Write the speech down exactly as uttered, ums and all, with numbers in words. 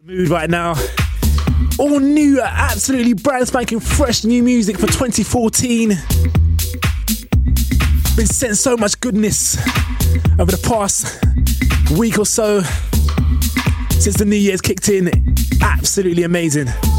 Mood right now. All new, absolutely brand spanking fresh new music for twenty fourteen. Been sent so much goodness over the past week or so since the new year's kicked in. Absolutely amazing.